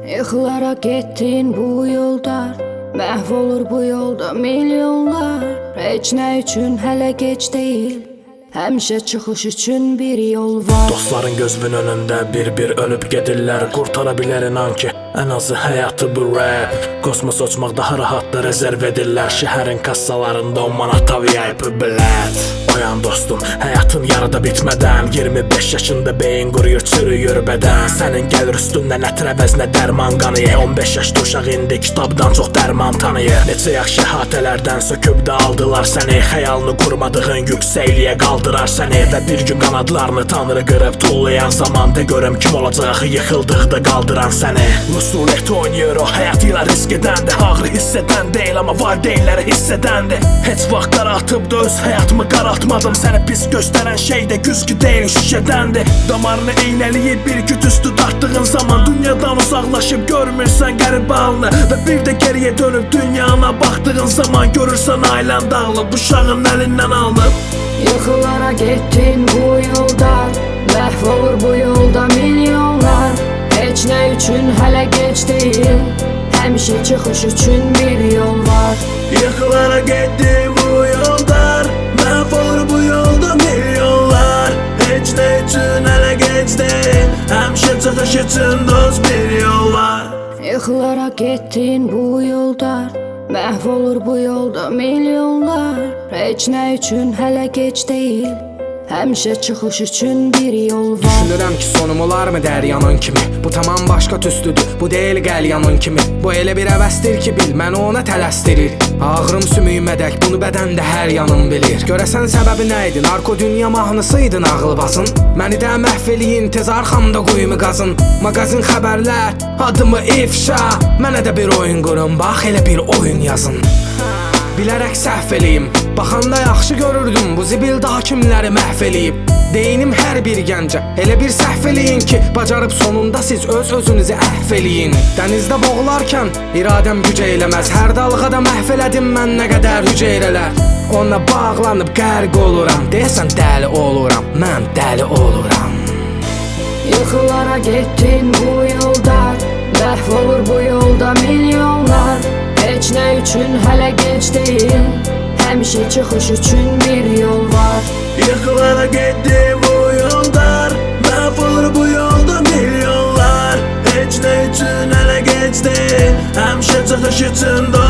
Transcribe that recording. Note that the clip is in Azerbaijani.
Yıxılara getdin bu yollar, məhv olur bu yolda milyonlar. Heç nə üçün hələ gec deyil, həmişə çıxış üçün bir yol var. Dostların gözünün önündə bir-bir ölüb gedirlər. Qurtara bilər inan ki, ən azı həyatı bu rap. Kosmos uçmaq daha rahatdır, rezerv edirlər. Şəhərin kassalarında 10 manat VIP bilet. Oyan dostum, həyatın yarıda bitmədən 25 yaşında beyin quruyur, çürüyür bədən. Sənin gəlir üstündən ətir əvəzinə dərman qanıyır. 15 yaşlı uşaq indi kitabdan çox dərman tanıyır. Neçə yaxşı əhatələrdən söküb də aldılar səni. Xəyalını qurmadığın yüksəkliyə qaldırar səni. Və bir gün qanadlarını tanrı qırıb tullayan zaman de görüm kim olacaq yıxıldıqda qaldıran səni. Rusulət oynayır o həyat ilə risk edəndə. Ağrı hiss edən deyil amma var deyilləri hiss edəndi. Heç vaxtlar atıb da öz həyatımı qaraltmadım. Səni pis göstərən şey də güzgü deyil şişədəndir. Damarını eynəliyib bir küt üstü dartdığın zaman dünyadan uzaqlaşıb görmürsən qəribə halını. Və bir də geriyə dönüb dünyana baxdığın zaman görürsən ailən dağılıb, uşağın əlindən alınıb. Yıxılara getdin bu yolda, məhv olur bu yolda milyonlar. Heç nə üçün hələ gec deyil, həmişə çıxış üçün bir yol var. Yıxılara getdin bu yollar, məhv olur bu yolda milyonlar. Heç nə üçün hələ gec deyil, həmişə çıxış üçün dost bir yol var. Yıxılara getdin bu yolda, məhv olur bu yolda milyonlar. Heç nə üçün hələ gec deyil, həmişə çıxış üçün bir yol var. Düşünürəm ki sonum olarmı dəryanın kimi. Bu tamam başqa tüstüdür, bu deyil qəlyanın kimi. Bu elə bir əvəzdir ki bil, məni ona tələsdirir. Ağrım sümüyümədək, bunu bədəndə hər yanım bilir. Görəsən səbəbi nə idi? Narko dünya mahnısıydın ağılbazın. Məni də məhv eləyin, tez arxamda quyumu qazın. Maqazin xəbərlər, adımı ifşa. Mənə də bir oyun qurun, bax elə bir oyun yazın. Bilərək səhv eləyim, baxanda yaxşı görürdüm. Bu zibil daha kimləri məhv eləyib. Deyinim hər bir gəncə, elə bir səhv eləyin ki bacarıb sonunda siz öz-özünüzü əhv eləyin. Dənizdə boğularkən iradəm gücə eləməz. Hər dalğada məhv elədim mən nə qədər hüceyrələr. Ona bağlanıb qərq oluram, deyəsən dəli oluram, mən dəli oluram. Yıxılara getdin bu yolda, məhv olur bu yolda milyonlar. Heç nə üçün hələ gec deyil, həmişə çıxış üçün bir yol var. Yıxılara getdin bu yollar, məhv olur bu yolda milyonlar. Heç nə üçün hələ gec deyil, həmişə çıxış üçün dost